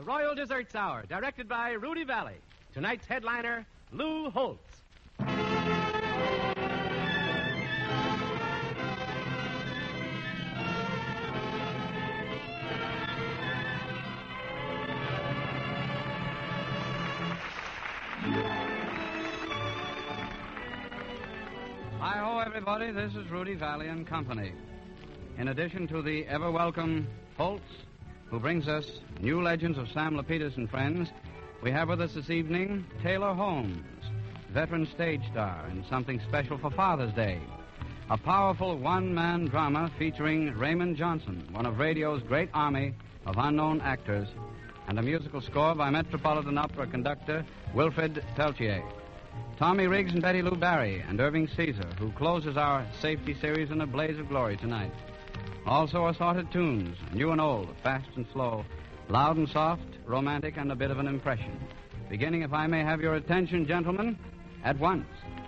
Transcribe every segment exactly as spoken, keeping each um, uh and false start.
Royal Desserts Hour, directed by Rudy Valley. Tonight's headliner, Lou Holtz. Hi-ho, everybody. This is Rudy Valley and Company. In addition to the ever-welcome Holtz, who brings us new legends of Sam Lapidus and friends, we have with us this evening Taylor Holmes, veteran stage star in something special for Father's Day. A powerful one-man drama featuring Raymond Johnson, one of radio's great army of unknown actors, and a musical score by Metropolitan Opera conductor Wilfred Peltier. Tommy Riggs and Betty Lou Barry and Irving Caesar, who closes our safety series in a blaze of glory tonight. Also assorted tunes, new and old, fast and slow, loud and soft, romantic, and a bit of an impression. Beginning, if I may have your attention, gentlemen, at once.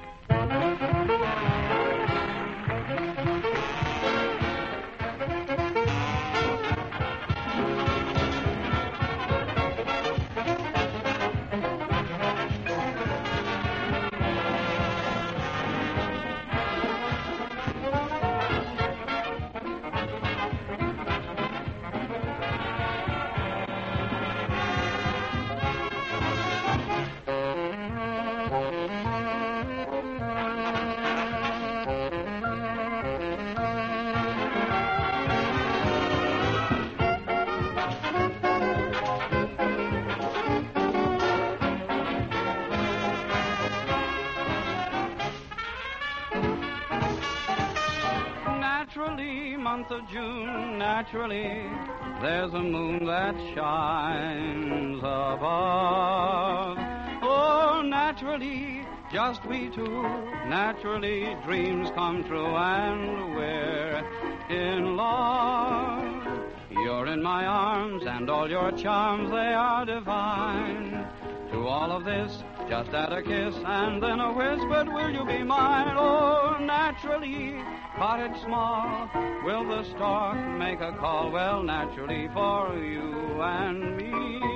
Month of June, naturally, there's a moon that shines above. Oh, naturally, just we two, naturally, dreams come true and we're in love. You're in my arms and all your charms, they are divine. To all of this, just add a kiss and then a whispered, will you be mine? Oh, naturally, cottage small, will the stork make a call? Well, naturally, for you and me.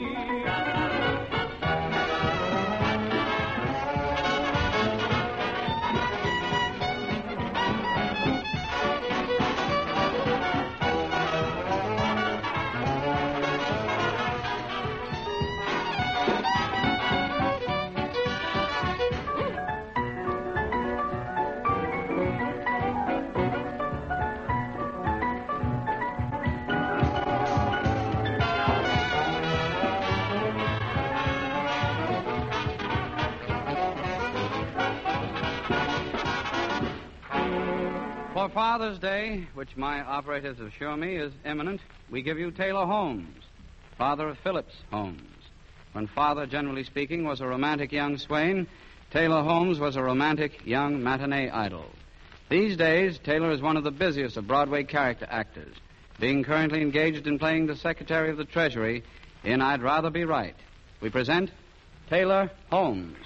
For Father's Day, which my operators assure me is imminent, we give you Taylor Holmes, father of Phillips Holmes. When Father, generally speaking, was a romantic young swain, Taylor Holmes was a romantic young matinee idol. These days, Taylor is one of the busiest of Broadway character actors, being currently engaged in playing the Secretary of the Treasury in I'd Rather Be Right. We present Taylor Holmes.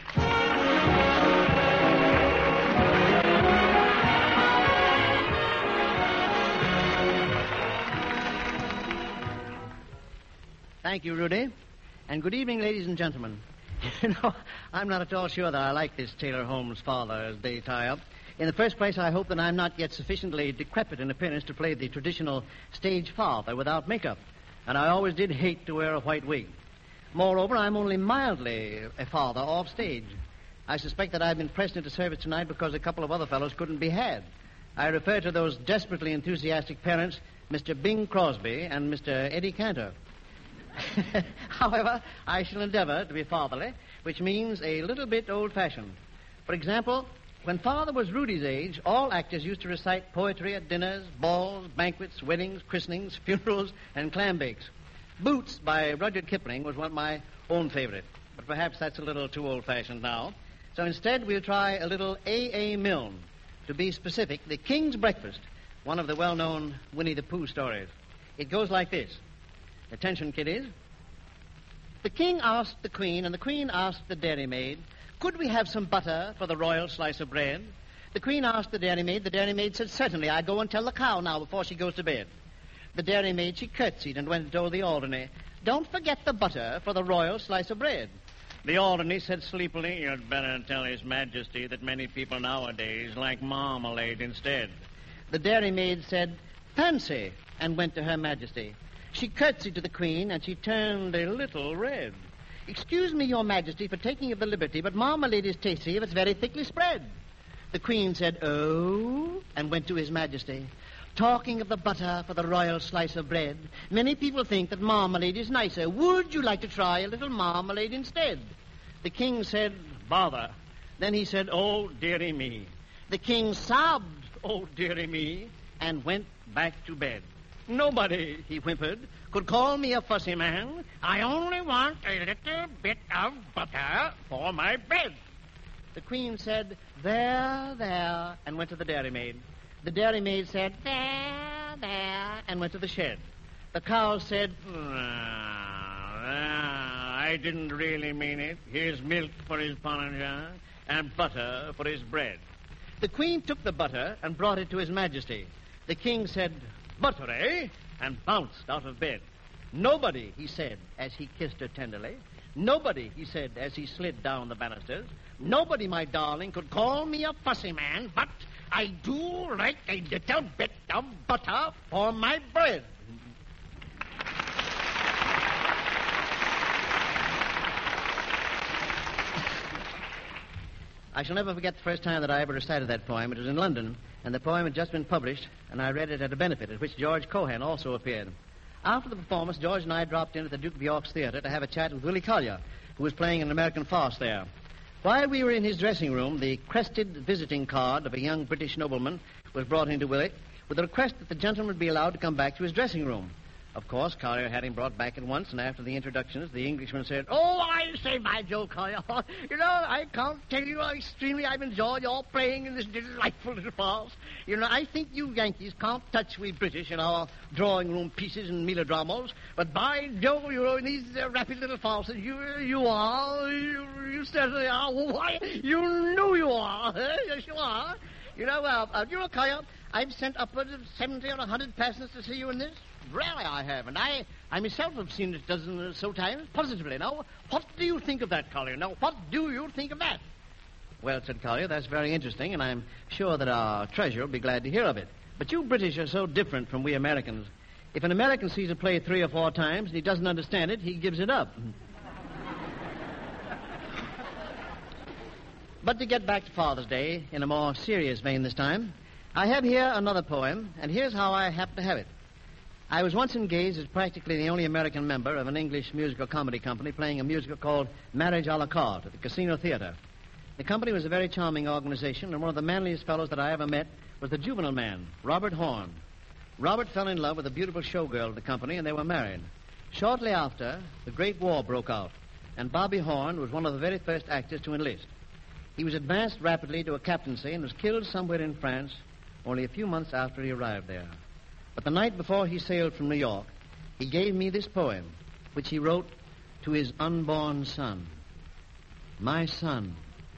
Thank you, Rudy. And good evening, ladies and gentlemen. You know, I'm not at all sure that I like this Taylor Holmes father as they tie up. In the first place, I hope that I'm not yet sufficiently decrepit in appearance to play the traditional stage father without makeup. And I always did hate to wear a white wig. Moreover, I'm only mildly a father off stage. I suspect that I've been pressed into service tonight because a couple of other fellows couldn't be had. I refer to those desperately enthusiastic parents, Mister Bing Crosby and Mister Eddie Cantor. However, I shall endeavor to be fatherly, which means a little bit old-fashioned. For example, when Father was Rudy's age, all actors used to recite poetry at dinners, balls, banquets, weddings, christenings, funerals, and clam bakes. Boots by Rudyard Kipling was one of my own favorite, but perhaps that's a little too old-fashioned now. So instead, we'll try a little A A. Milne. To be specific, The King's Breakfast, one of the well-known Winnie the Pooh stories. It goes like this. Attention, kiddies. The king asked the queen, and the queen asked the dairymaid, could we have some butter for the royal slice of bread? The queen asked the dairymaid. The dairymaid said, certainly, I go and tell the cow now before she goes to bed. The dairymaid, she curtsied and went and told the Alderney, Don't forget the butter for the royal slice of bread. The Alderney said sleepily, "You'd better tell His Majesty that many people nowadays like marmalade instead." The dairymaid said, "Fancy," and went to Her Majesty. She curtsied to the Queen, and she turned a little red. "Excuse me, Your Majesty, for taking of the liberty, but marmalade is tasty if it's very thickly spread." The Queen said, "Oh," and went to His Majesty. "Talking of the butter for the royal slice of bread, many people think that marmalade is nicer. Would you like to try a little marmalade instead?" The King said, "Bother." Then he said, "Oh, dearie me." The King sobbed, "Oh, dearie me," and went back to bed. "Nobody," he whimpered, "could call me a fussy man. I only want a little bit of butter for my bread." The Queen said, "There, there," and went to the dairymaid. The dairymaid said, "There, there," and went to the shed. The cow said, "Ah, ah, I didn't really mean it. Here's milk for his porridge and butter for his bread." The Queen took the butter and brought it to His Majesty. The King said, "Butter, eh?" and bounced out of bed. "Nobody," he said, as he kissed her tenderly. "Nobody," he said, as he slid down the banisters. "Nobody, my darling, could call me a fussy man, but I do like a little bit of butter for my bread." I shall never forget the first time that I ever recited that poem. It was in London, and the poem had just been published, and I read it at a benefit at which George Cohan also appeared. After the performance, George and I dropped in at the Duke of York's Theatre to have a chat with Willie Collier, who was playing an American farce there. While we were in his dressing room, the crested visiting card of a young British nobleman was brought into Willie with a request that the gentleman be allowed to come back to his dressing room. Of course, Collier had him brought back at once, and after the introductions, the Englishman said, "Oh, I say, my Joe Collier, you know, I can't tell you how extremely I've enjoyed your playing in this delightful little farce. You know, I think you Yankees can't touch we British in our drawing-room pieces and melodramas, but by Jove, you know, in these uh, rapid little farces, you you are, you, you certainly are. Why, you know you are. Eh? Yes, you are. You know, uh, uh, you know, Collier, I've sent upwards of seventy or a hundred passengers to see you in this. Really, I have, and I, I myself have seen it a dozen or so times, positively. Now, what do you think of that, Collier? Now, what do you think of that?" "Well," said Collier, "that's very interesting, and I'm sure that our treasurer will be glad to hear of it. But you British are so different from we Americans. If an American sees a play three or four times and he doesn't understand it, he gives it up." But to get back to Father's Day, in a more serious vein this time, I have here another poem, and here's how I happen to have it. I was once engaged as practically the only American member of an English musical comedy company playing a musical called Marriage a la Carte at the Casino Theater. The company was a very charming organization, and one of the manliest fellows that I ever met was the juvenile man, Robert Horn. Robert fell in love with a beautiful showgirl of the company, and they were married. Shortly after, the Great War broke out, and Bobby Horn was one of the very first actors to enlist. He was advanced rapidly to a captaincy and was killed somewhere in France only a few months after he arrived there. But the night before he sailed from New York, he gave me this poem, which he wrote to his unborn son. "My son,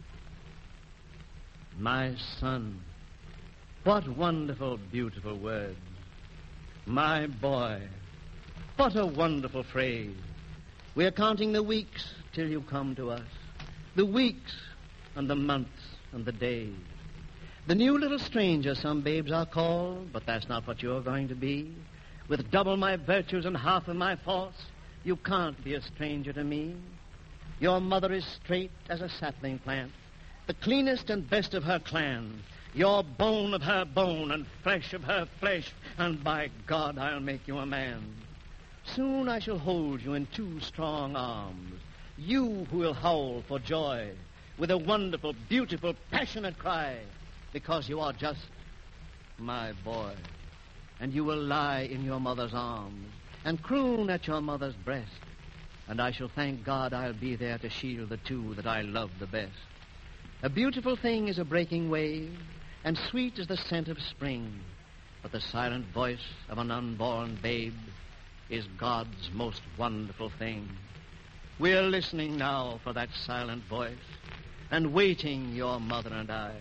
my son, what wonderful, beautiful words. My boy, what a wonderful phrase. We are counting the weeks till you come to us, the weeks and the months and the days. The new little stranger some babes are called, but that's not what you're going to be. With double my virtues and half of my faults, you can't be a stranger to me. Your mother is straight as a sapling plant, the cleanest and best of her clan. You're bone of her bone and flesh of her flesh, and by God, I'll make you a man. Soon I shall hold you in two strong arms, you who will howl for joy with a wonderful, beautiful, passionate cry, because you are just my boy. And you will lie in your mother's arms and croon at your mother's breast. And I shall thank God I'll be there to shield the two that I love the best. A beautiful thing is a breaking wave, and sweet is the scent of spring. But the silent voice of an unborn babe is God's most wonderful thing. We're listening now for that silent voice, and waiting, your mother and I,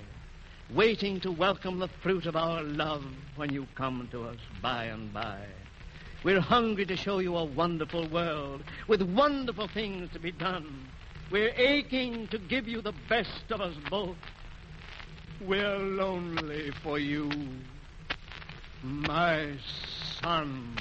waiting to welcome the fruit of our love when you come to us by and by. We're hungry to show you a wonderful world with wonderful things to be done. We're aching to give you the best of us both. We're lonely for you, my son.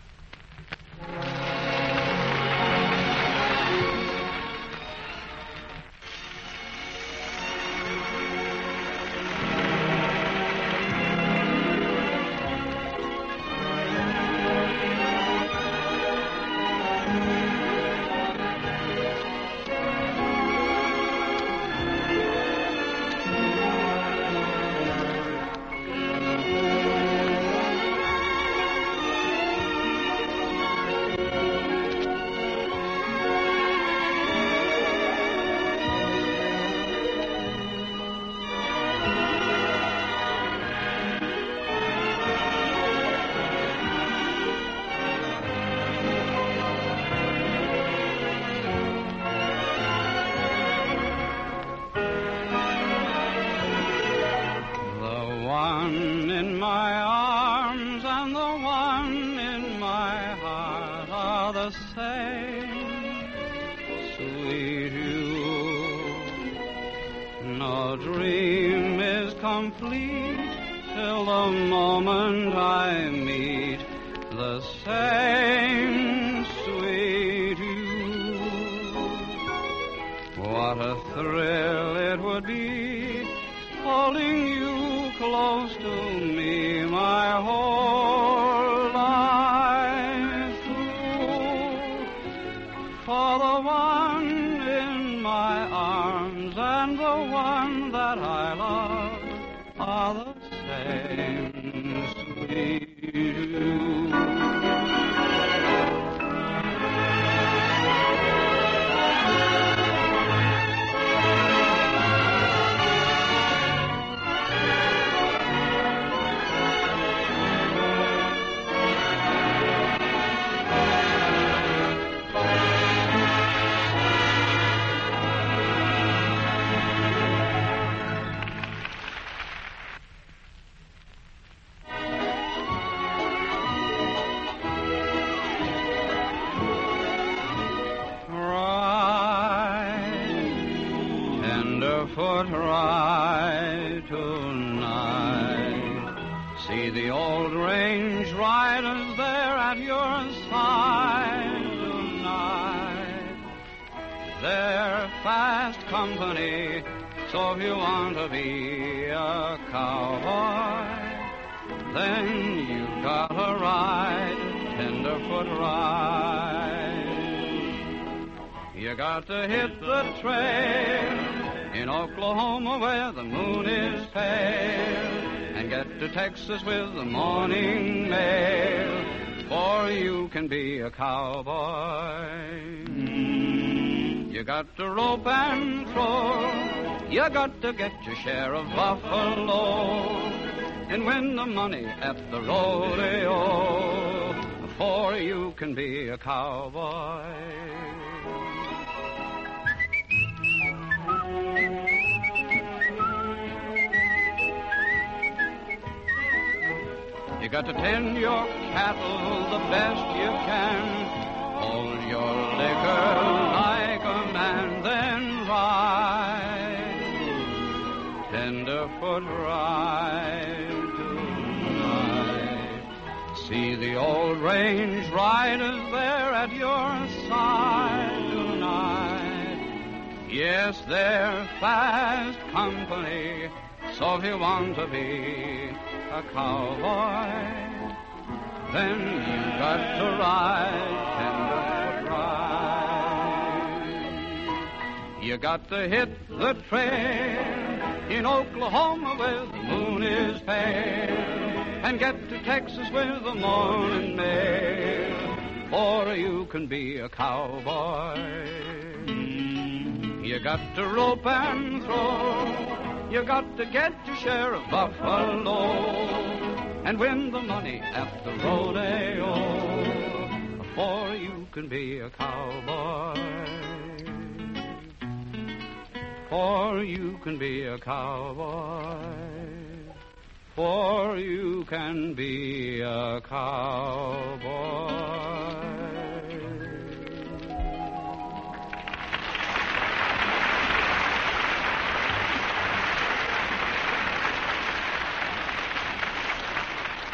Complete till the moment I meet the same sweet you. What a thrill it would be holding you close to me my whole life through. For the one in my arms and the one that I love are the same sweet you. Foot ride tonight. See the old range riders there at your side tonight. They're fast company, so if you want to be a cowboy, then you gotta ride tenderfoot ride. You got to hit the trail in Oklahoma where the moon is pale, and get to Texas with the morning mail, for you can be a cowboy. You got to rope and throw, you got to get your share of buffalo, and win the money at the rodeo, for you can be a cowboy. You got to tend your cattle the best you can. Hold your liquor like a man, then ride. Tenderfoot ride tonight. See the old range riders there at your side tonight. Yes, they're fast company, so if you want to be a cowboy, then you got to ride tenderfoot ride. You got to hit the trail in Oklahoma where the moon is pale, and get to Texas with the morning mail, for you can be a cowboy. You got to rope and throw, you got to get your share of buffalo, and win the money at the rodeo, for you can be a cowboy. For you can be a cowboy. For you can be a cowboy.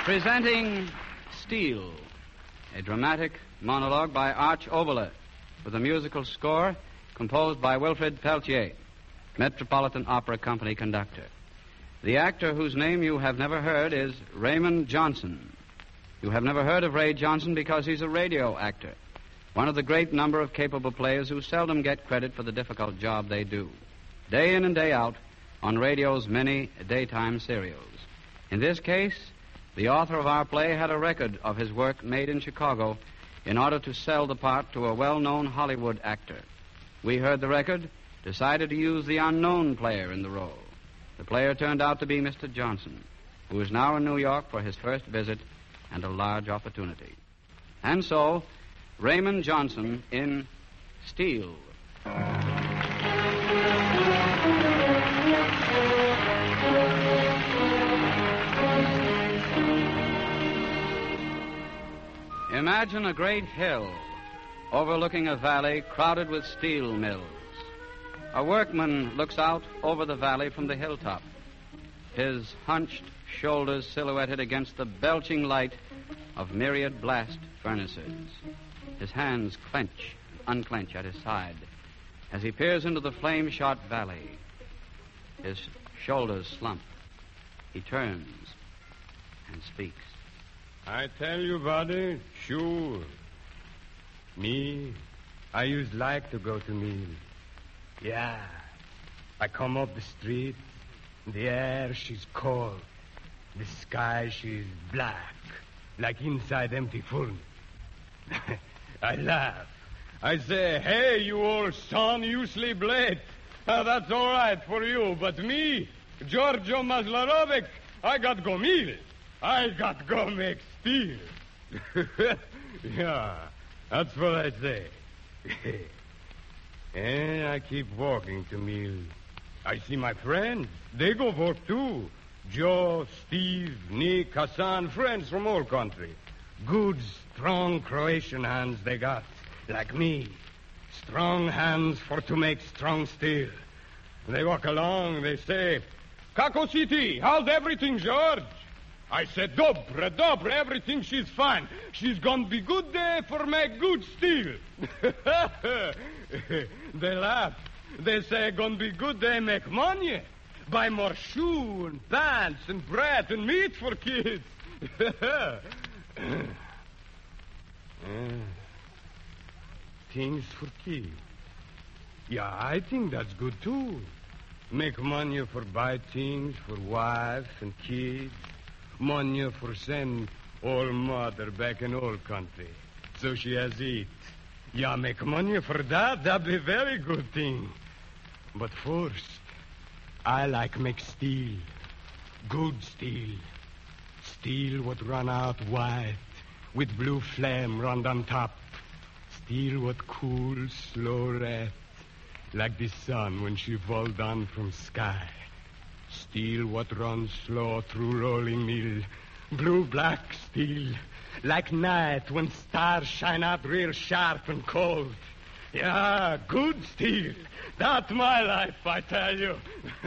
Presenting Steel, a dramatic monologue by Arch Oboler, with a musical score composed by Wilfrid Peltier, Metropolitan Opera Company conductor. The actor whose name you have never heard is Raymond Johnson. You have never heard of Ray Johnson because he's a radio actor, one of the great number of capable players who seldom get credit for the difficult job they do, day in and day out, on radio's many daytime serials. In this case, the author of our play had a record of his work made in Chicago in order to sell the part to a well-known Hollywood actor. We heard the record, decided to use the unknown player in the role. The player turned out to be Mister Johnson, who is now in New York for his first visit and a large opportunity. And so, Raymond Johnson in Steel. Imagine a great hill overlooking a valley crowded with steel mills. A workman looks out over the valley from the hilltop, his hunched shoulders silhouetted against the belching light of myriad blast furnaces. His hands clench and unclench at his side as he peers into the flame-shot valley. His shoulders slump. He turns and speaks. I tell you, buddy, sure. Me, I used like to go to meal. Yeah. I come up the street, the air, she's cold. The sky, she's black, like inside empty furnace. I laugh. I say, hey, you old son, you sleep late. Uh, that's all right for you, but me, Giorgio Maslarovic, I got go meal. I got go make steel. Yeah, that's what I say. And I keep walking to meal. I see my friends. They go work too. Joe, Steve, Nick, Hassan, friends from all country. Good, strong Croatian hands they got, like me. Strong hands for to make strong steel. They walk along, they say, Kako City, how's everything, George? I said, Dobre, dobre, everything, she's fine. She's gonna be good there for make good steel. They laugh. They say, gonna be good there make money. Buy more shoe and pants and bread and meat for kids. uh, things for kids. Yeah, I think that's good, too. Make money for buy things for wife and kids. Money for send old mother back in old country, so she has eat. Yeah, make money for that, that'd be very good thing. But first, I like make steel. Good steel. Steel what run out white, with blue flame run on top. Steel what cool, slow red, like the sun when she fall down from sky. Steel what runs slow through rolling mill. Blue-black steel. Like night when stars shine out real sharp and cold. Yeah, good steel. That's my life, I tell you.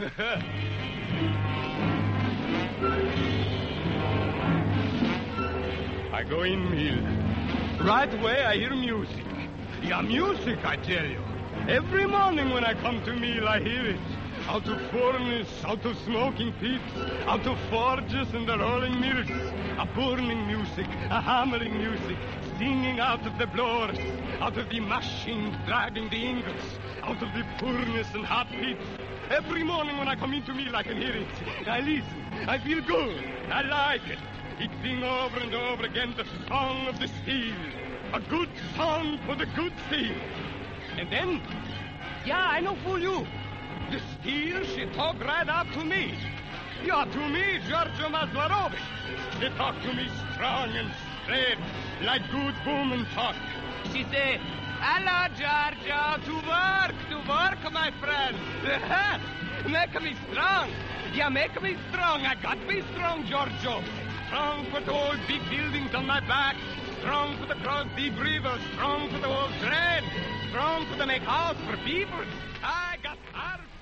I go in mill. Right away I hear music. Yeah, music, I tell you. Every morning when I come to mill, I hear it. Out of furnace, out of smoking pits, out of forges and the rolling mills. A burning music, a hammering music, singing out of the blowers, out of the machines dragging the ingots, out of the furnace and hot pits. Every morning when I come into mill, I can hear it. I listen. I feel good. I like it. It sing over and over again the song of the steel. A good song for the good steel. And then, yeah, I no fool you. The steel, she talk right out to me. Yeah, to me, Giorgio Maslarovic. She talk to me strong and straight, like good woman talk. She say, hello, Giorgio, to work, to work, my friend. Make me strong. Yeah, make me strong. I got to be strong, Giorgio. Strong for the old big buildings on my back. Strong for the cross deep rivers. Strong for the old train. Strong for the make house for people. I got hard.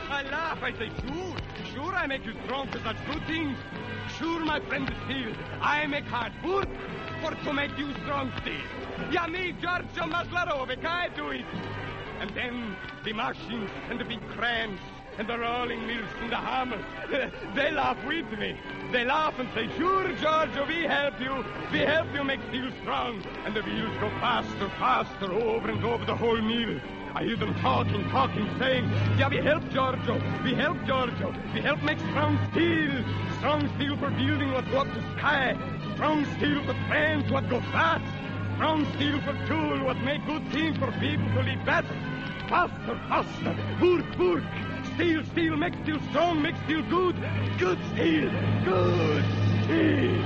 I laugh. I say, sure. Sure, I make you strong for such good things. Sure, my friend Steele, I make hard work for to make you strong, Steele. Yeah, me, Giorgio Maslarovic, I do it. And then the machines and the big cranes and the rolling mills and the hammers, they laugh with me. They laugh and say, sure, Giorgio, we help you. We help you make steel strong. And the wheels go faster, faster, over and over the whole mill. I hear them talking, talking, saying, yeah, we help Giorgio. We help Giorgio. We help make strong steel. Strong steel for building what go up to sky. Strong steel for trains what go fast. Strong steel for tool what make good things for people to live best. Faster, faster, work, work. Steel, steel, make steel strong, make steel good. Good steel, good steel.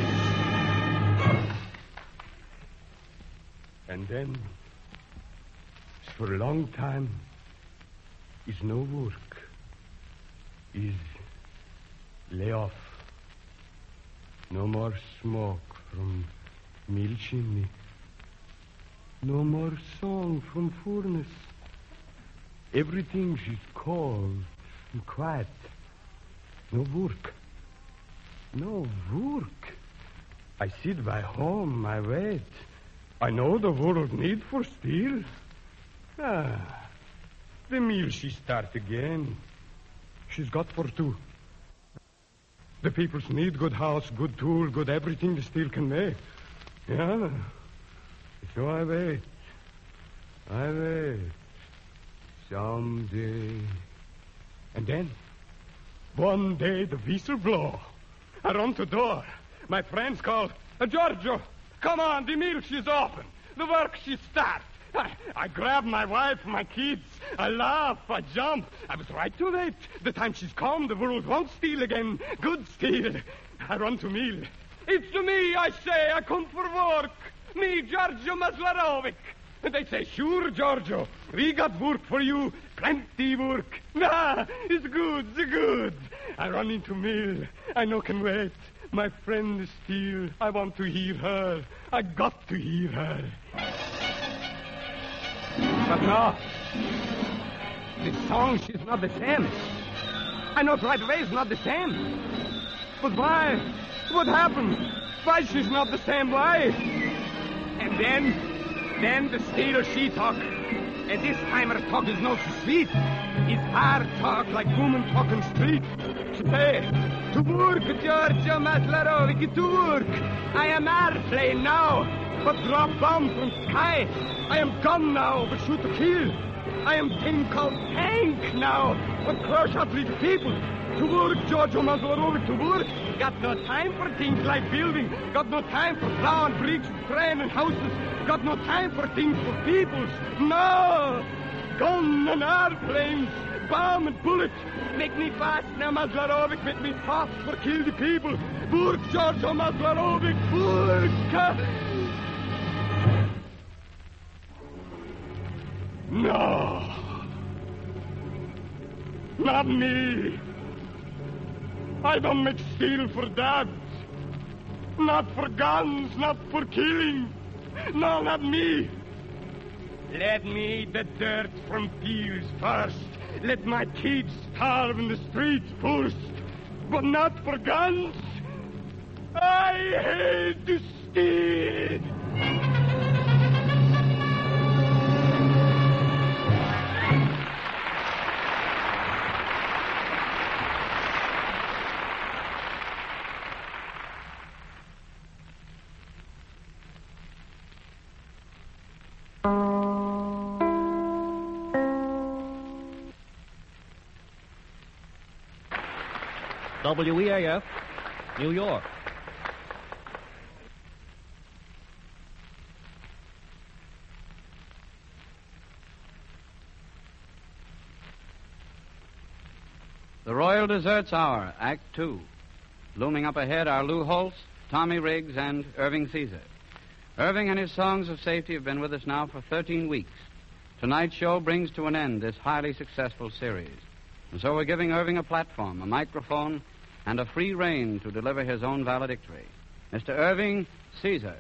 And then, for a long time, is no work. Is lay off. No more smoke from mill chimney. No more song from furnace. Everything is cold and quiet. No work. No work. I sit by home, I wait. I know the world need for steel. Ah, the mill she start again. She's got for two. The peoples need good house, good tool, good everything the steel can make. Yeah. So I wait. I wait. Someday. And then, one day the whistle blow. I run to door. My friends call, uh, Giorgio, come on, the mill she's open. The work she start. I, I grab my wife, my kids. I laugh, I jump. I was right too late. The time she's come, the world won't steal again. Good steel. I run to mill. It's to me, I say, I come for work. Me, Giorgio Maslarovic. And they say, sure, Giorgio, we got work for you. Plenty work. Nah, it's good, it's good. I run into mill. I no can wait. My friend is Steele. I want to hear her. I got to hear her. But no. The song, she's not the same. I know right away it's not the same. But why? What happened? Why she's not the same? Why? And then... Then the steel she talk. And this time her talk is not so sweet. It's hard talk like woman talking street. She say, to work, Giorgio Maslarovic, to work. I am airplane now, but drop bomb from sky. I am gun now, but shoot to kill. I am thing called tank now, but crush up little people. To work, Giorgio Maslarovic, to work. Got no time for things like building. Got no time for plowing bricks, train and houses. Got no time for things for peoples. No! Gun and airplanes, bomb and bullets. Make me fast now, Maslarovic. Make me fast for kill the people. Work, Giorgio Maslarovic, work! No! Not me! I don't make steel for that. Not for guns, not for killing. No, not me. Let me eat the dirt from fields first. Let my kids starve in the streets first. But not for guns. I hate the steel. W E A F, New York. The Royal Desserts Hour, Act Two. Looming up ahead are Lou Holtz, Tommy Riggs, and Irving Caesar. Irving and his songs of safety have been with us now for thirteen weeks. Tonight's show brings to an end this highly successful series. And so we're giving Irving a platform, a microphone, and a free rein to deliver his own valedictory. Mister Irving Caesar.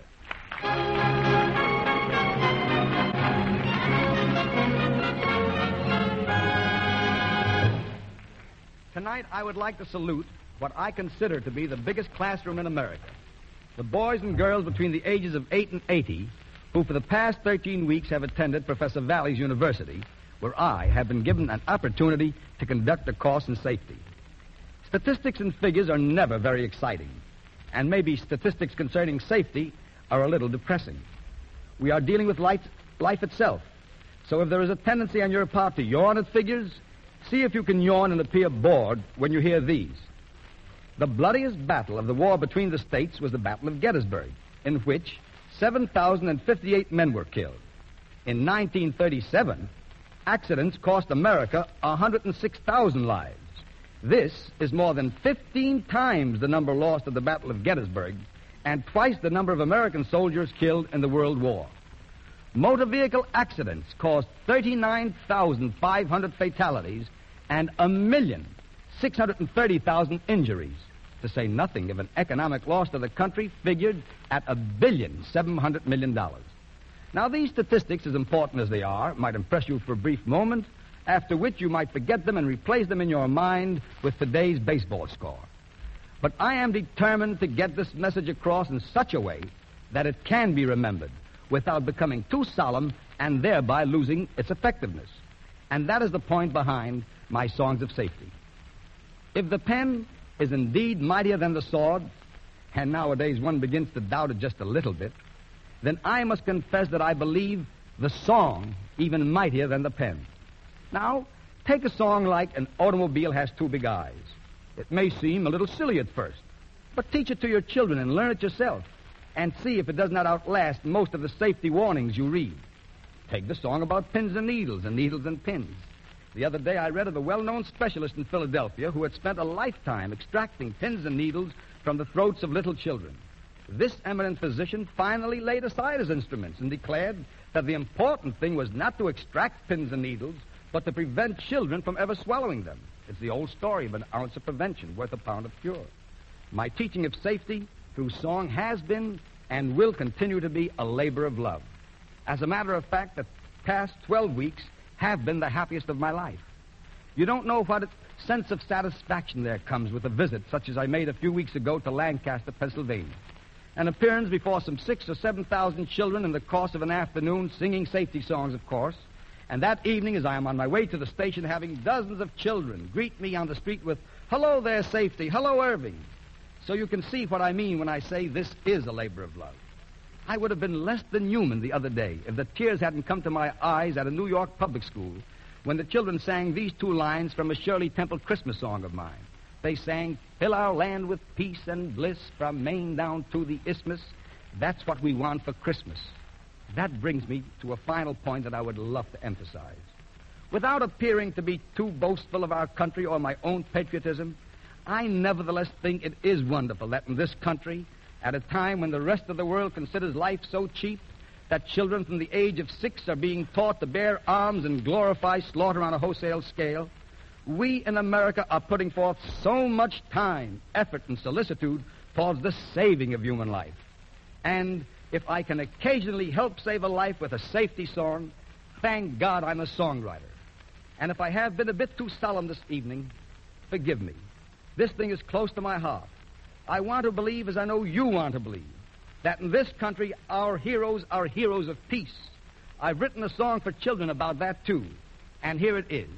Tonight, I would like to salute what I consider to be the biggest classroom in America. The boys and girls between the ages of eight and eighty, who for the past thirteen weeks have attended Professor Valley's University, where I have been given an opportunity to conduct a course in safety. Statistics and figures are never very exciting, and maybe statistics concerning safety are a little depressing. We are dealing with life, life itself, so if there is a tendency on your part to yawn at figures, see if you can yawn and appear bored when you hear these. The bloodiest battle of the war between the states was the Battle of Gettysburg, in which seven thousand fifty-eight men were killed. In nineteen thirty-seven, accidents cost America one hundred six thousand lives. This is more than fifteen times the number lost at the Battle of Gettysburg and twice the number of American soldiers killed in the World War. Motor vehicle accidents caused thirty-nine thousand five hundred fatalities and a million six hundred thirty thousand injuries, to say nothing of an economic loss to the country figured at a billion seven hundred million dollars. Now, these statistics, as important as they are, might impress you for a brief moment, after which you might forget them and replace them in your mind with today's baseball score. But I am determined to get this message across in such a way that it can be remembered without becoming too solemn and thereby losing its effectiveness. And that is the point behind my songs of safety. If the pen is indeed mightier than the sword, and nowadays one begins to doubt it just a little bit, then I must confess that I believe the song even mightier than the pen. Now, take a song like An Automobile Has Two Big Eyes. It may seem a little silly at first, but teach it to your children and learn it yourself, and see if it does not outlast most of the safety warnings you read. Take the song about pins and needles and needles and pins. The other day I read of a well-known specialist in Philadelphia who had spent a lifetime extracting pins and needles from the throats of little children. This eminent physician finally laid aside his instruments and declared that the important thing was not to extract pins and needles, but to prevent children from ever swallowing them. It's the old story of an ounce of prevention worth a pound of cure. My teaching of safety through song has been and will continue to be a labor of love. As a matter of fact, the past twelve weeks have been the happiest of my life. You don't know what a sense of satisfaction there comes with a visit such as I made a few weeks ago to Lancaster, Pennsylvania. An appearance before some six or seven thousand children in the course of an afternoon, singing safety songs, of course. And that evening, as I am on my way to the station, having dozens of children greet me on the street with, "Hello there, Safety. Hello, Irving." So you can see what I mean when I say this is a labor of love. I would have been less than human the other day if the tears hadn't come to my eyes at a New York public school when the children sang these two lines from a Shirley Temple Christmas song of mine. They sang, "Fill our land with peace and bliss from Maine down to the Isthmus. That's what we want for Christmas." That brings me to a final point that I would love to emphasize. Without appearing to be too boastful of our country or my own patriotism, I nevertheless think it is wonderful that in this country, at a time when the rest of the world considers life so cheap that children from the age of six are being taught to bear arms and glorify slaughter on a wholesale scale, we in America are putting forth so much time, effort, and solicitude towards the saving of human life. And if I can occasionally help save a life with a safety song, thank God I'm a songwriter. And if I have been a bit too solemn this evening, forgive me. This thing is close to my heart. I want to believe, as I know you want to believe, that in this country our heroes are heroes of peace. I've written a song for children about that, too. And here it is.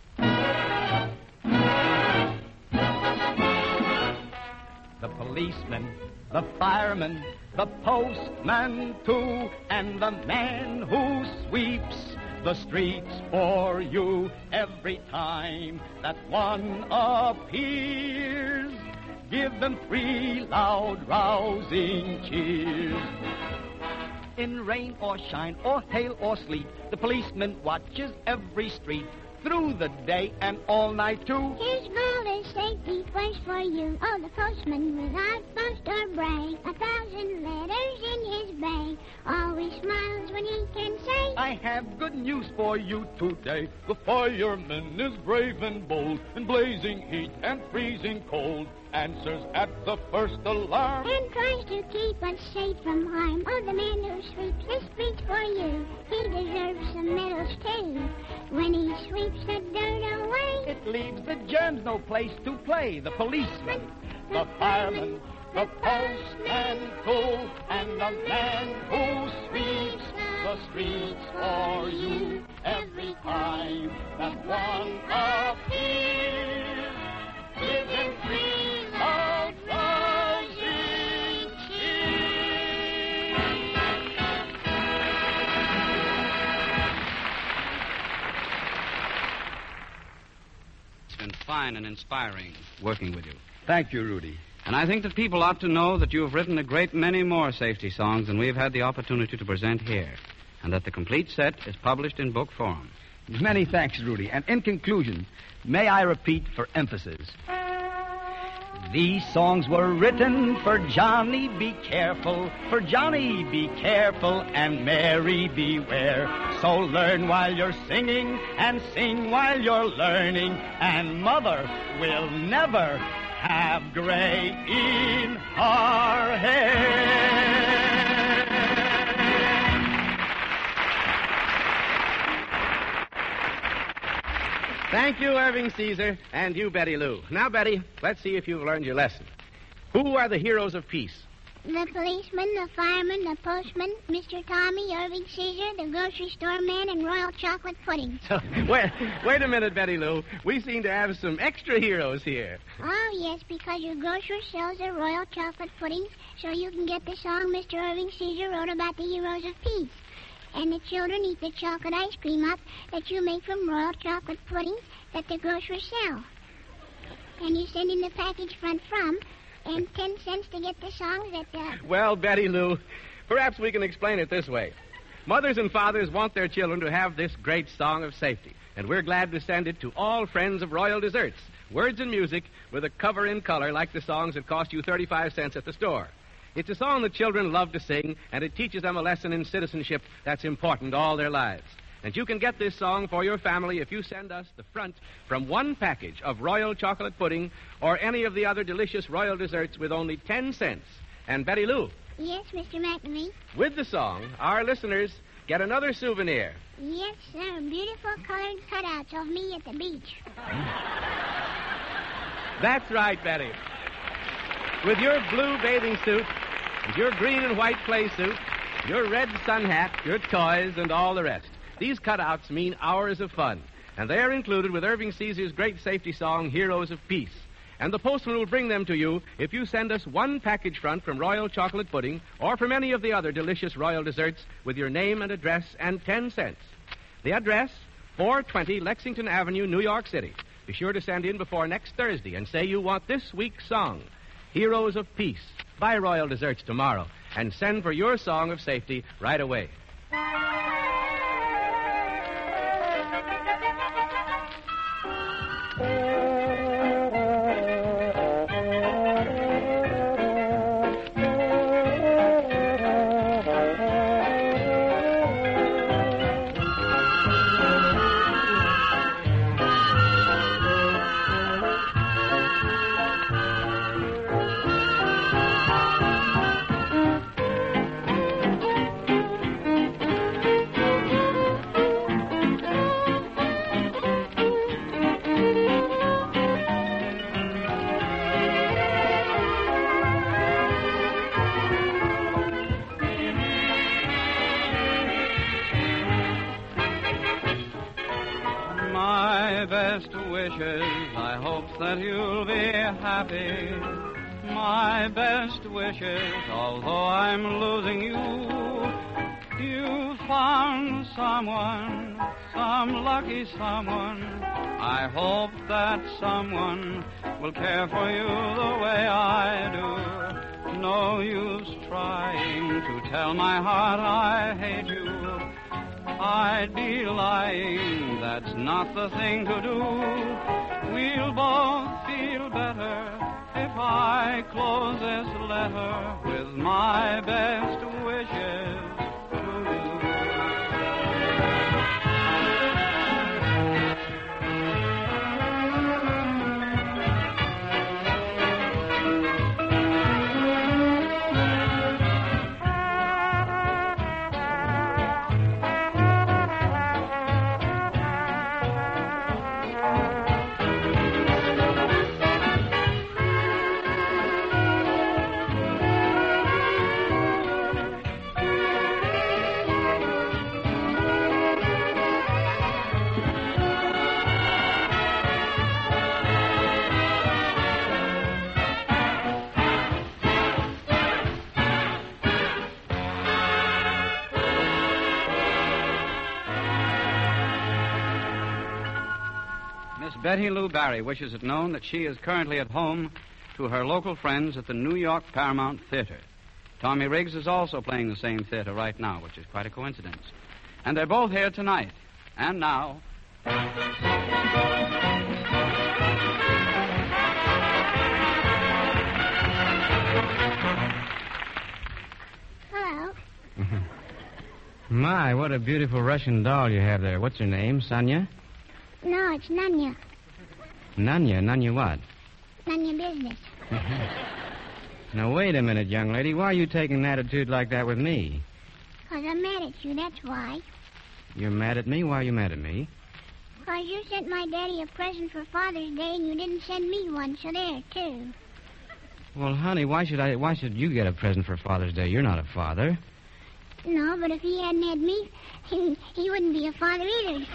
The policeman, the fireman, the postman, too, and the man who sweeps the streets for you every time that one appears. Give them three loud, rousing cheers. In rain or shine or hail or sleet, the policeman watches every street through the day and all night, too. Here's Molly's safety first for you. Oh, the postman without boast or brag, a thousand letters in his bag, always smiles when he can say, I have good news for you today. The fireman is brave and bold, in blazing heat and freezing cold, answers at the first alarm, and tries to keep us safe from harm. Oh, the man who sweeps this beat's for you. He deserves some medals, too. When he sweeps the dirt away, It leaves the germs no place to play. The policeman, the fireman, the postman, too, and the man who sweeps the streets for you every time that one appears within three thousand It's been fine and inspiring working with you. Thank you, Rudy. And I think that people ought to know that you have written a great many more safety songs than we've had the opportunity to present here, and that the complete set is published in book form. Many thanks, Rudy. And in conclusion, may I repeat for emphasis. These songs were written for Johnny, be careful, for Johnny, be careful, and Mary, beware. So learn while you're singing, and sing while you're learning, and Mother will never have gray in her hair. Thank you, Irving Caesar, and you, Betty Lou. Now, Betty, let's see if you've learned your lesson. Who are the heroes of peace? the policeman, the fireman, the postman, Mister Tommy, Irving Caesar, the grocery store man, and royal chocolate pudding. So, wait, wait a minute, Betty Lou. We seem to have some extra heroes here. Oh, yes, because your grocer sells their royal chocolate puddings, so you can get the song Mister Irving Caesar wrote about the heroes of peace. And the children eat the chocolate ice cream up that you make from royal chocolate puddings that the grocers sell. And you send in the package front from, and ten cents to get the songs that the... Well, Betty Lou, perhaps we can explain it this way. Mothers and fathers want their children to have this great song of safety, and we're glad to send it to all friends of Royal Desserts. Words and music with a cover in color like the songs that cost you thirty-five cents at the store. It's a song that children love to sing, and it teaches them a lesson in citizenship that's important all their lives. And you can get this song for your family if you send us the front from one package of Royal Chocolate Pudding or any of the other delicious Royal Desserts with only ten cents. And Betty Lou. Yes, Mister McNamee? With the song, our listeners get another souvenir. Yes, sir. Beautiful colored cutouts of me at the beach. That's right, Betty. With your blue bathing suit, with your green and white play suit, your red sun hat, your toys, and all the rest. These cutouts mean hours of fun, and they are included with Irving Caesar's great safety song, Heroes of Peace. And the postman will bring them to you if you send us one package front from Royal Chocolate Pudding or from any of the other delicious Royal Desserts with your name and address and ten cents. The address, four twenty Lexington Avenue, New York City. Be sure to send in before next Thursday and say you want this week's song, Heroes of Peace, by Royal Desserts tomorrow, and send for your song of safety right away. I hope that you'll be happy. My best wishes, although I'm losing you. You found someone, some lucky someone. I hope that someone will care for you the way I do. No use trying to tell my heart I hate you. I'd be lying, that's not the thing to do. We'll both feel better if I close this letter with my best wishes to you. Betty Lou Barry wishes it known that she is currently at home to her local friends at the New York Paramount Theater. Tommy Riggs is also playing the same theater right now, which is quite a coincidence. And they're both here tonight. And now... Hello. My, what a beautiful Russian doll you have there. What's her name, Sonia? No, it's Nanya. Nanya? Nanya what? Nanya business. Now, wait a minute, young lady. Why are you taking an attitude like that with me? Because I'm mad at you, that's why. You're mad at me? Why are you mad at me? Because you sent my daddy a present for Father's Day and you didn't send me one, so there, too. Well, honey, why should I? Why should you get a present for Father's Day? You're not a father. No, but if he hadn't had me, he, he wouldn't be a father either.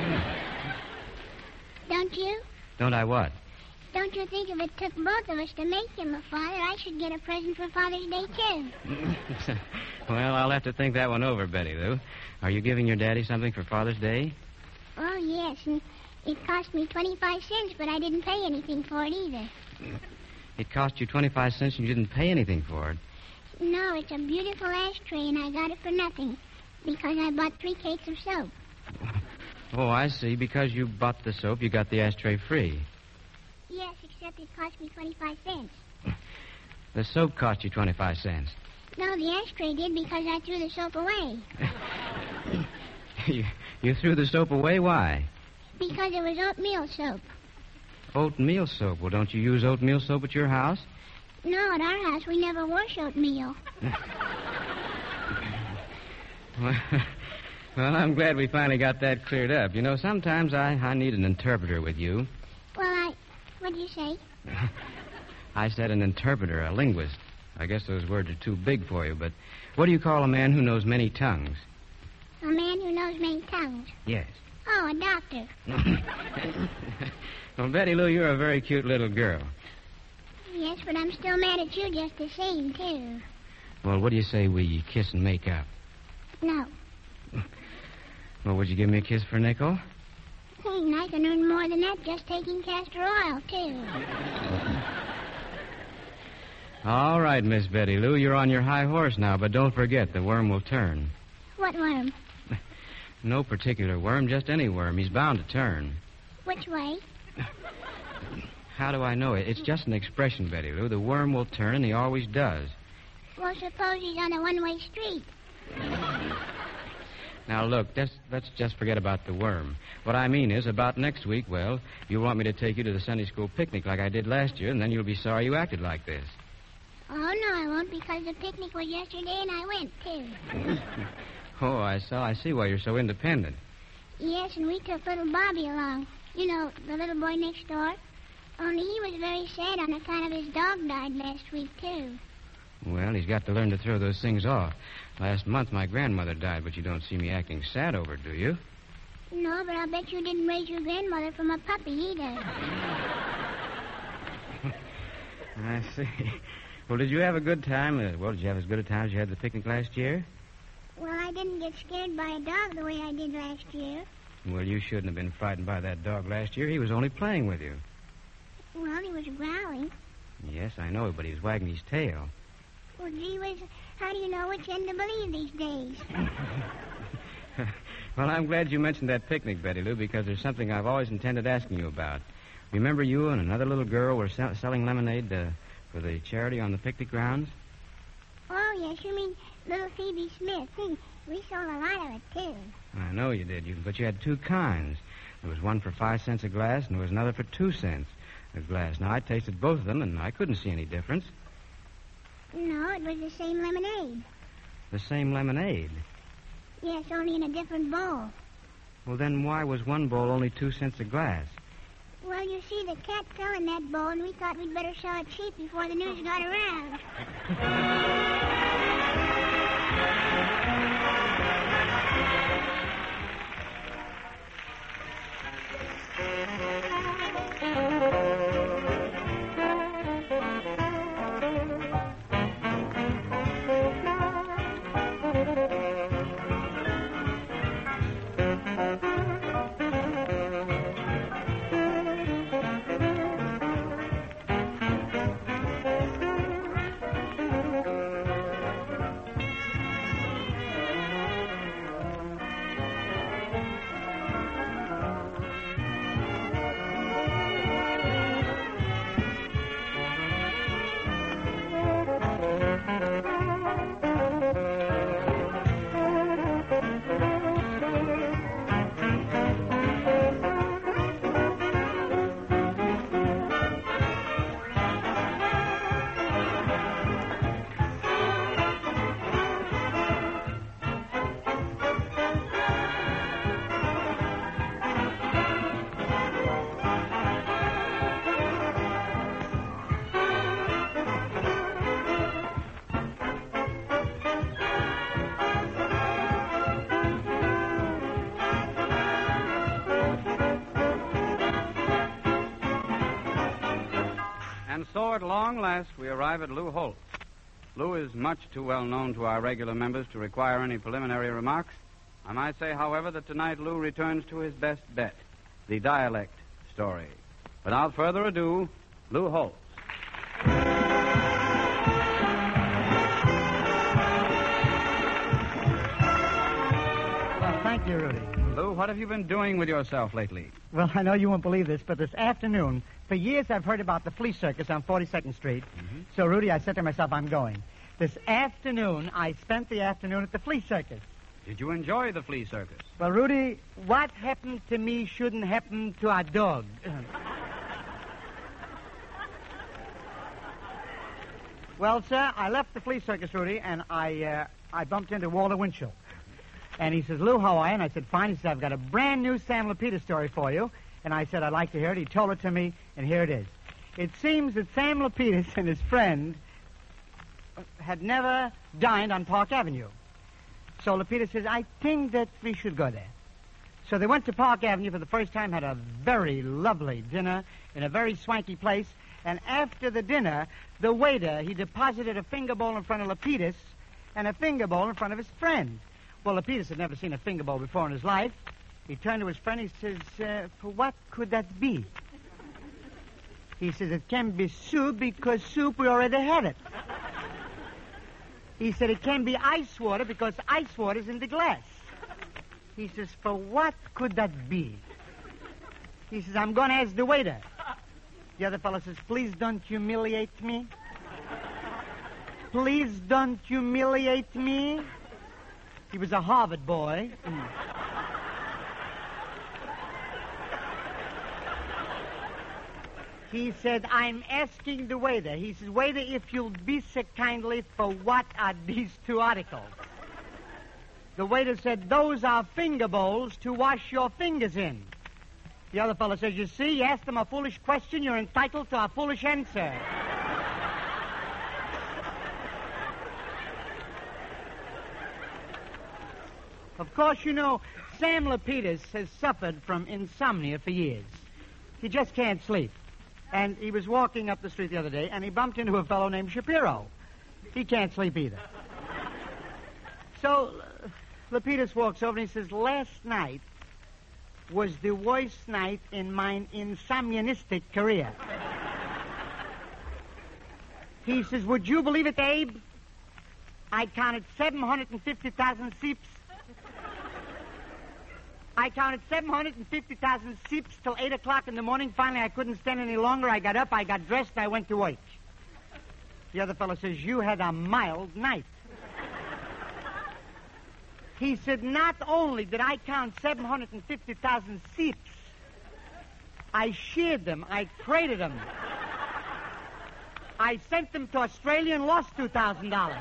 Don't you? Don't I what? Don't you think if it took both of us to make him a father, I should get a present for Father's Day, too? Well, I'll have to think that one over, Betty Lou. Are you giving your daddy something for Father's Day? Oh, yes, and it cost me twenty-five cents, but I didn't pay anything for it either. It cost you twenty-five cents and you didn't pay anything for it. No, it's a beautiful ashtray, and I got it for nothing because I bought three cakes of soap. Oh, I see. Because you bought the soap, you got the ashtray free. Yes, except it cost me twenty-five cents. The soap cost you twenty-five cents. No, the ashtray did because I threw the soap away. you, you threw the soap away? Why? Because it was oatmeal soap. Oatmeal soap? Well, don't you use oatmeal soap at your house? No, at our house we never wash oatmeal. well, well, I'm glad we finally got that cleared up. You know, sometimes I, I need an interpreter with you. Well, I... What'd you say? I said an interpreter, a linguist. I guess those words are too big for you, but what do you call a man who knows many tongues? A man who knows many tongues? Yes. Oh, a doctor. Well, Betty Lou, you're a very cute little girl. Yes, but I'm still mad at you just the same, too. Well, what do you say we kiss and make up? No. Well, would you give me a kiss for a nickel? Hmm, I can earn more than that just taking castor oil, too. All right, Miss Betty Lou, you're on your high horse now, but don't forget, the worm will turn. What worm? No particular worm, just any worm. He's bound to turn. Which way? How do I know it? It's just an expression, Betty Lou. The worm will turn, and he always does. Well, suppose he's on a one-way street. Now, look, let's, let's just forget about the worm. What I mean is, about next week, well, you want me to take you to the Sunday school picnic like I did last year, and then you'll be sorry you acted like this. Oh, no, I won't, because the picnic was yesterday, and I went, too. Oh, I saw. I see why you're so independent. Yes, and we took little Bobby along. You know, the little boy next door. Only he was very sad on account of his dog died last week, too. Well, he's got to learn to throw those things off. Last month, my grandmother died, but you don't see me acting sad over it, do you? No, but I'll bet you didn't raise your grandmother from a puppy either. I see. Well, did you have a good time? Uh, well, did you have as good a time as you had at the picnic last year? Well, I didn't get scared by a dog the way I did last year. Well, you shouldn't have been frightened by that dog last year. He was only playing with you. Well, he was growling. Yes, I know, but he was wagging his tail. Well, gee whiz, how do you know which end to believe these days? Well, I'm glad you mentioned that picnic, Betty Lou, because there's something I've always intended asking you about. Remember you and another little girl were sell- selling lemonade uh, for the charity on the picnic grounds? Oh, yes, you mean little Phoebe Smith. Hmm, we sold a lot of it, too. I know you did, you, but you had two kinds. There was one for five cents a glass, and there was another for two cents a glass. Now, I tasted both of them, and I couldn't see any difference. No, it was the same lemonade. The same lemonade? Yes, only in a different bowl. Well, then why was one bowl only two cents a glass? Well, you see, the cat fell in that bowl, and we thought we'd better sell it cheap before the news got around. so at long last we arrive at Lou Holt. Lou is much too well known to our regular members to require any preliminary remarks. I might say, however, that tonight Lou returns to his best bet, the dialect story. Without further ado, Lou Holt. Well, thank you, Rudy. Lou, what have you been doing with yourself lately? Well, I know you won't believe this, but this afternoon, for years I've heard about the flea circus on forty-second Street. Mm-hmm. So, Rudy, I said to myself, I'm going. This afternoon, I spent the afternoon at the flea circus. Did you enjoy the flea circus? Well, Rudy, what happened to me shouldn't happen to a dog. Well, sir, I left the flea circus, Rudy, and I uh, I bumped into Walter Winchell. And he says, Lou, how are you? And I said, fine. He said, I've got a brand new Sam Lapidus story for you. And I said, I'd like to hear it. He told it to me, and here it is. It seems that Sam Lapidus and his friend had never dined on Park Avenue. So Lapidus says, I think that we should go there. So they went to Park Avenue for the first time, had a very lovely dinner in a very swanky place. And after the dinner, the waiter, he deposited a finger bowl in front of Lapidus and a finger bowl in front of his friend. Well, Lapidus had never seen a finger bowl before in his life. He turned to his friend. He says, uh, for what could that be? He says, it can be soup because soup, we already had it. He said, it can be ice water because ice water's in the glass. He says, for what could that be? He says, I'm going to ask the waiter. The other fellow says, please don't humiliate me. Please don't humiliate me. He was a Harvard boy. Mm. He said, I'm asking the waiter. He says, waiter, if you'll be so kindly, for what are these two articles? The waiter said, those are finger bowls to wash your fingers in. The other fellow says, you see, you asked them a foolish question, you're entitled to a foolish answer. Of course, you know, Sam Lapidus has suffered from insomnia for years. He just can't sleep. And he was walking up the street the other day, and he bumped into a fellow named Shapiro. He can't sleep either. So, uh, Lapidus walks over and he says, last night was the worst night in my insomnianistic career. He says, would you believe it, Abe? I counted seven hundred fifty thousand seeps. I counted seven hundred fifty thousand seeps till eight o'clock in the morning. Finally, I couldn't stand any longer. I got up, I got dressed, I went to work. The other fellow says, you had a mild night. He said, not only did I count seven hundred fifty thousand seeps, I sheared them, I crated them. I sent them to Australia and lost two thousand dollars.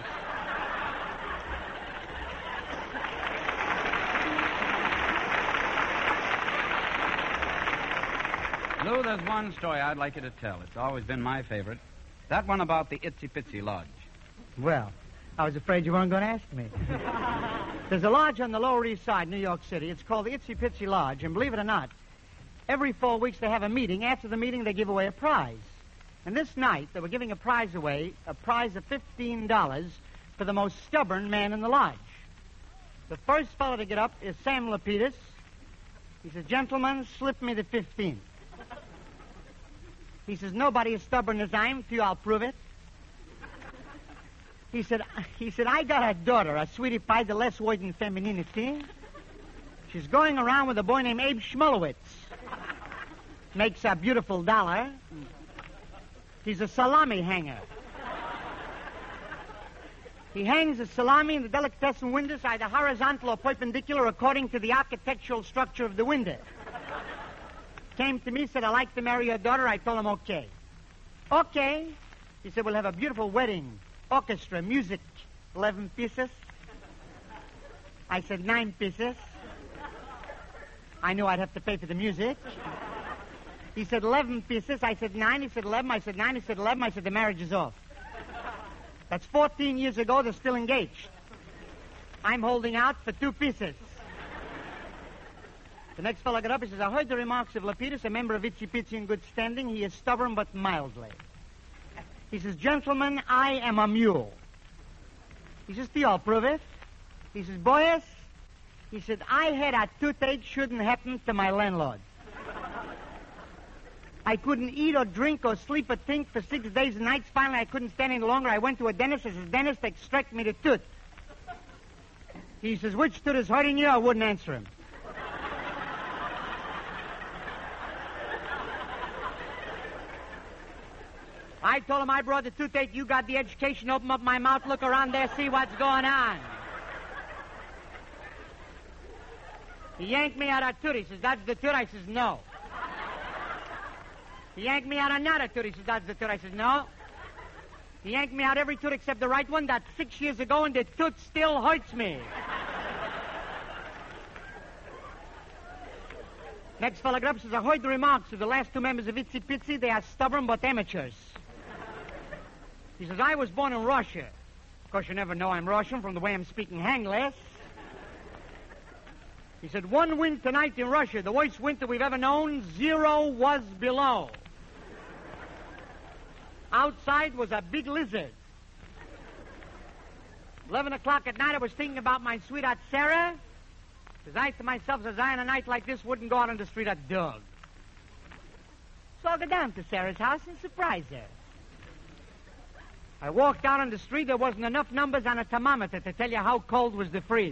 Lou, there's one story I'd like you to tell. It's always been my favorite. That one about the Itsy Bitsy Lodge. Well, I was afraid you weren't going to ask me. There's a lodge on the Lower East Side, New York City. It's called the Itsy Bitsy Lodge, and believe it or not, every four weeks they have a meeting. After the meeting, they give away a prize. And this night, they were giving a prize away, a prize of fifteen dollars for the most stubborn man in the lodge. The first fellow to get up is Sam Lapidus. He says, gentlemen, slip me the fifteen. He says, nobody as stubborn as I am. To you, I'll prove it. He said, he said, I got a daughter, a sweetie pie, the less word in femininity. She's going around with a boy named Abe Schmulowitz. Makes a beautiful dollar. He's a salami hanger. He hangs a salami in the delicatessen windows, either horizontal or perpendicular, according to the architectural structure of the window. Came to me, said, I'd like to marry your daughter. I told him, okay. Okay. He said, we'll have a beautiful wedding. Orchestra, music, eleven pieces. I said, nine pieces. I knew I'd have to pay for the music. He said, eleven pieces. I said, nine. He said, eleven. I said, nine. He said, eleven. I said, the marriage is off. That's fourteen years ago. They're still engaged. I'm holding out for two pieces. The next fellow got up. He says, I heard the remarks of Lapidus, a member of Itsy Bitsy in good standing. He is stubborn but mildly. He says, gentlemen, I am a mule. He says, do y'all prove it? He says, boys, he said, I had a toothache, shouldn't happen to my landlord. I couldn't eat or drink or sleep or think for six days and nights. Finally, I couldn't stand any longer. I went to a dentist. I says, dentist, extract me the tooth. He says, which tooth is hurting you? I wouldn't answer him. I told him I brought the toothache. You got the education. Open up my mouth, look around there, see what's going on. He yanked me out of tooth. He says, that's the tooth. I says, no. He yanked me out another tooth. He says, that's the tooth. I says, no. He yanked me out every tooth except the right one. That's six years ago, and the tooth still hurts me. Next fella got up says, I heard the remarks of the last two members of Itsy Pitsy. They are stubborn but amateurs. He says, I was born in Russia. Of course, you never know I'm Russian from the way I'm speaking hang less. He said, one winter night in Russia, the worst winter we've ever known, zero was below. Outside was a big lizard. Eleven o'clock at night, I was thinking about my sweetheart Sarah. Says I to myself, says I on a night like this wouldn't go out on the street a dog. So I'll go down to Sarah's house and surprise her. I walked out on the street, there wasn't enough numbers on a thermometer to tell you how cold was the freeze.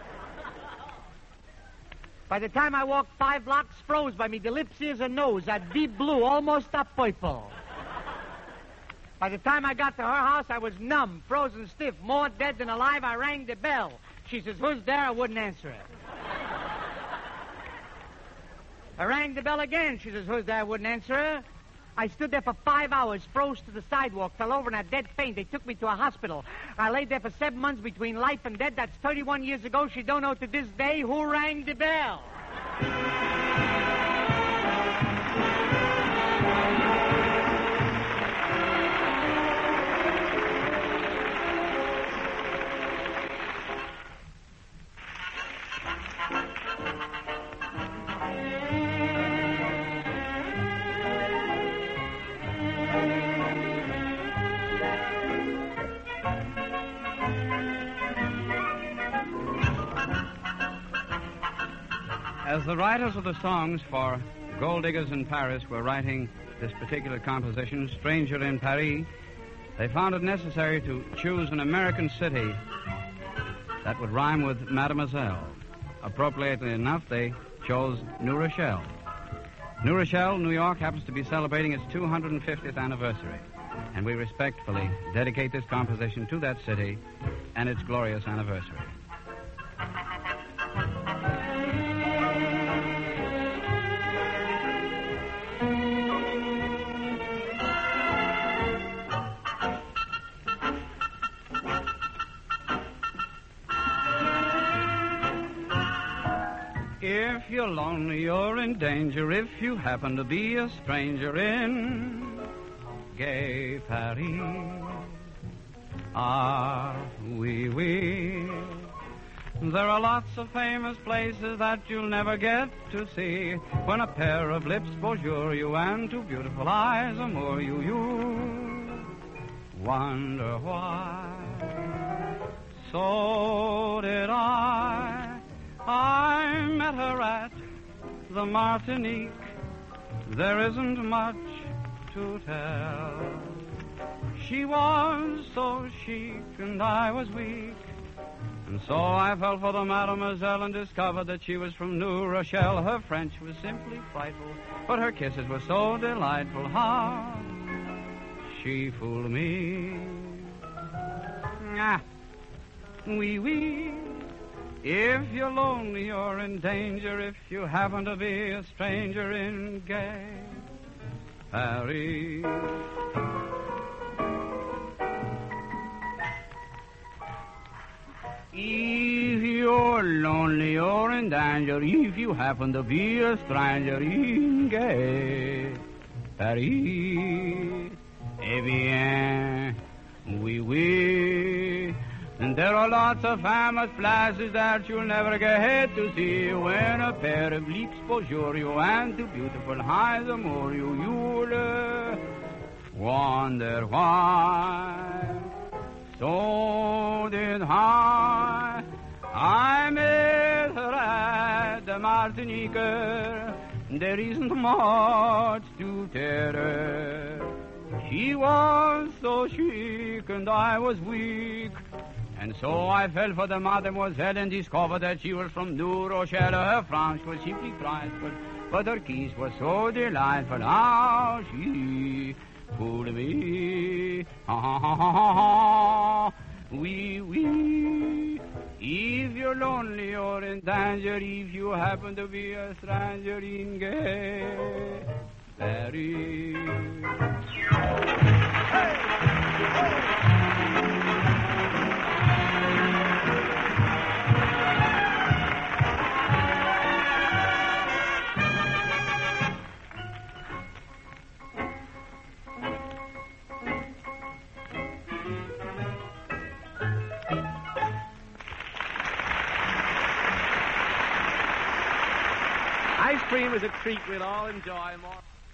By the time I walked five blocks, froze by me, the lips, ears, and nose, a deep blue, almost a purple. By the time I got to her house, I was numb, frozen stiff, more dead than alive. I rang the bell. She says, who's there? I wouldn't answer it. I rang the bell again. She says, who's there? I wouldn't answer her. I stood there for five hours, froze to the sidewalk, fell over in a dead faint. They took me to a hospital. I laid there for seven months between life and death. That's thirty-one years ago. She don't know to this day who rang the bell. As the writers of the songs for Gold Diggers in Paris were writing this particular composition, Stranger in Paris, they found it necessary to choose an American city that would rhyme with Mademoiselle. Appropriately enough, they chose New Rochelle. New Rochelle, New York, happens to be celebrating its two hundred fiftieth anniversary, and we respectfully dedicate this composition to that city and its glorious anniversary. If you're lonely, you're in danger. If you happen to be a stranger in gay Paris. Ah, oui, oui. There are lots of famous places that you'll never get to see. When a pair of lips bonjour you and two beautiful eyes amour you, you wonder why. So did I. I met her at the Martinique. There isn't much to tell. She was so chic and I was weak. And so I fell for the mademoiselle and discovered that she was from New Rochelle. Her French was simply frightful, but her kisses were so delightful. How she fooled me. Ah, oui, oui. If you're lonely, you're in danger. If you happen to be a stranger in gay Paris. If you're lonely, you're in danger. If you happen to be a stranger in gay Paris. Eh bien, oui, oui. And there are lots of famous places that you'll never get to see. When a pair of lips bonjour you and two beautiful eyes amour you, you'll uh, wonder why. So did I. I met her at the Martinique. There isn't much to tell her. She was so chic and I was weak. And so I fell for the mademoiselle and discovered that she was from New Rochelle. Her French was simply frightful, but her kiss was so delightful. How she fooled me. Ha ha ha ha ha. Oui, oui. If you're lonely or in danger, if you happen to be a stranger in gay Paris. Ice cream is a treat we'll all enjoy more.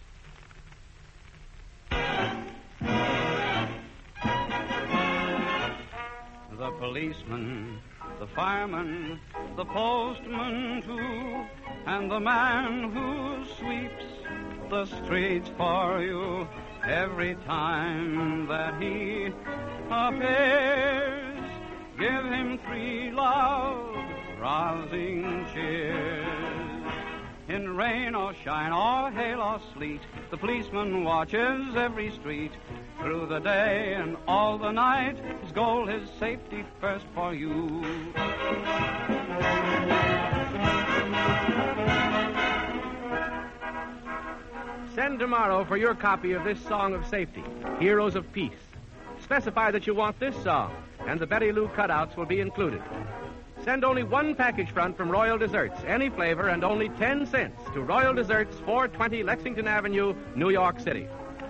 The policeman, the fireman, the postman too, and the man who sweeps the streets for you every time that he appears. Give him three loud, rousing cheers. In rain or shine or hail or sleet, the policeman watches every street. Through the day and all the night, his goal is safety first for you. Send tomorrow for your copy of this song of safety, Heroes of Peace. Specify that you want this song, and the Betty Lou cutouts will be included. Send only one package front from Royal Desserts, any flavor, and only ten cents to Royal Desserts, four twenty Lexington Avenue, New York City.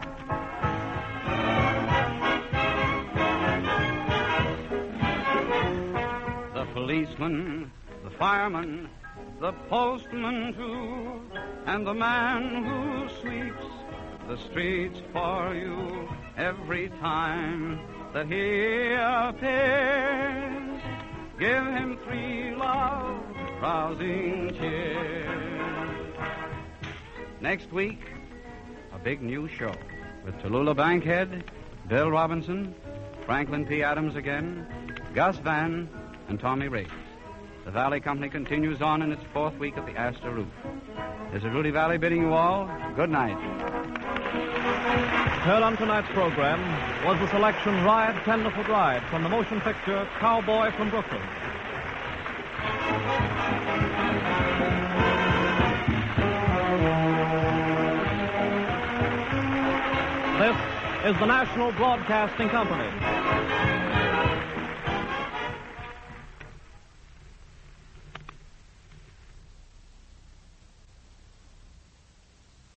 The policeman, the fireman, the postman too, and the man who sweeps the streets for you every time that he appears. Give him three loud, rousing cheers. Next week, a big new show with Tallulah Bankhead, Bill Robinson, Franklin P. Adams again, Gus Van, and Tommy Riggs. The Valley Company continues on in its fourth week at the Astor Roof. This is Rudy Valley bidding you all good night. Heard on tonight's program was the selection Ride, Tenderfoot Ride from the motion picture Cowboy from Brooklyn. This is the National Broadcasting Company.